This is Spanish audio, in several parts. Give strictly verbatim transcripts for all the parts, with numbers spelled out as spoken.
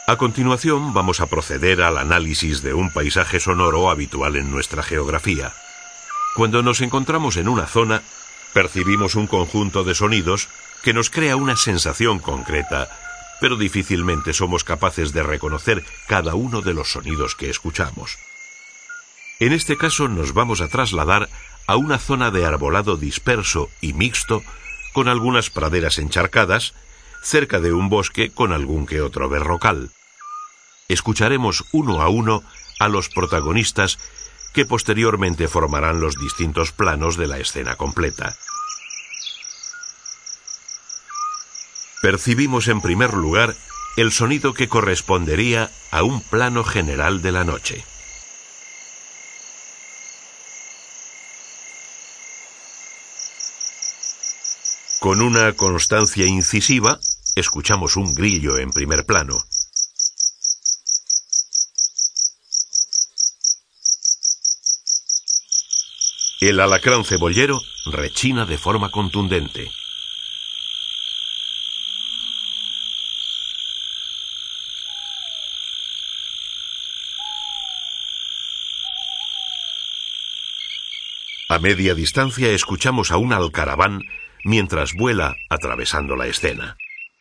A continuación vamos a proceder al análisis de un paisaje sonoro habitual en nuestra geografía. Cuando nos encontramos en una zona, percibimos un conjunto de sonidos que nos crea una sensación concreta, pero difícilmente somos capaces de reconocer cada uno de los sonidos que escuchamos. En este caso nos vamos a trasladar a una zona de arbolado disperso y mixto, con algunas praderas encharcadas, cerca de un bosque con algún que otro berrocal. Escucharemos uno a uno a los protagonistas que posteriormente formarán los distintos planos de la escena completa. Percibimos en primer lugar el sonido que correspondería a un plano general de la noche. Con una constancia incisiva, escuchamos un grillo en primer plano. El alacrán cebollero rechina de forma contundente. A media distancia escuchamos a un alcaraván mientras vuela atravesando la escena.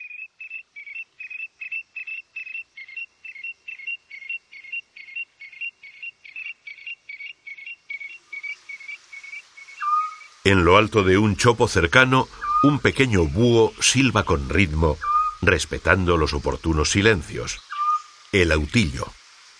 En lo alto de un chopo cercano, un pequeño búho silba con ritmo, respetando los oportunos silencios. El autillo.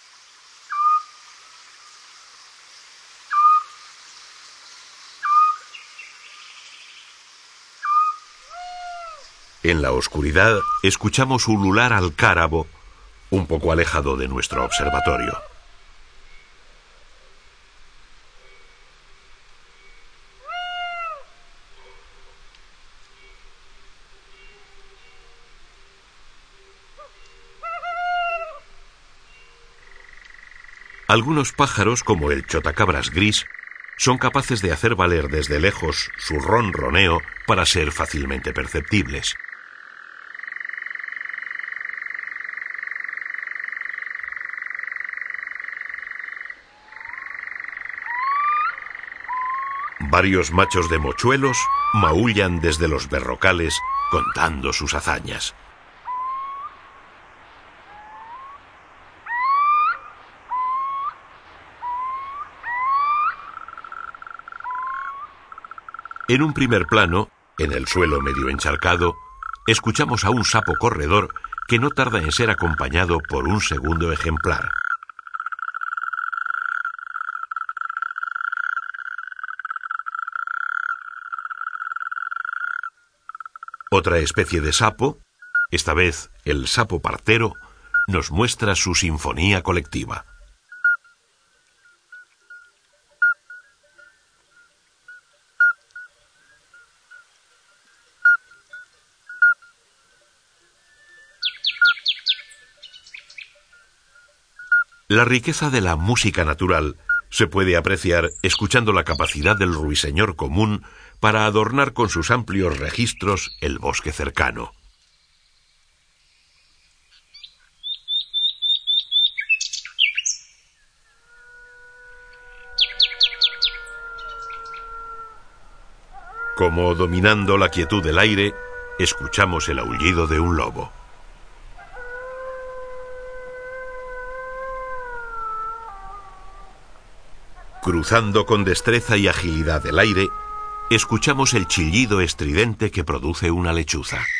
En la oscuridad, escuchamos ulular al cárabo, un poco alejado de nuestro observatorio. Algunos pájaros, como el chotacabras gris, son capaces de hacer valer desde lejos su ronroneo para ser fácilmente perceptibles. Varios machos de mochuelos maullan desde los berrocales contando sus hazañas. En un primer plano, en el suelo medio encharcado, escuchamos a un sapo corredor que no tarda en ser acompañado por un segundo ejemplar. Otra especie de sapo, esta vez el sapo partero, nos muestra su sinfonía colectiva. La riqueza de la música natural se puede apreciar escuchando la capacidad del ruiseñor común para adornar con sus amplios registros el bosque cercano. Como dominando la quietud del aire, escuchamos el aullido de un lobo. Cruzando con destreza y agilidad el aire, escuchamos el chillido estridente que produce una lechuza.